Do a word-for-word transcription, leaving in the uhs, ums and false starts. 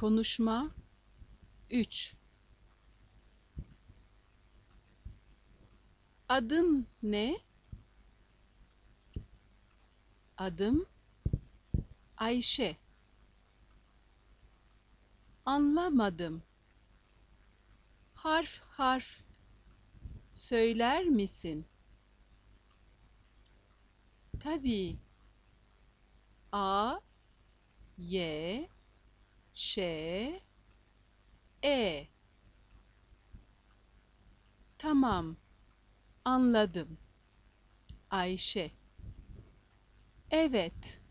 Konuşma üç. Adın ne? Adım Ayşe. Anlamadım. Harf harf söyler misin? Tabii. A, Y, Ş, E. Tamam, anladım. Ayşe. Evet.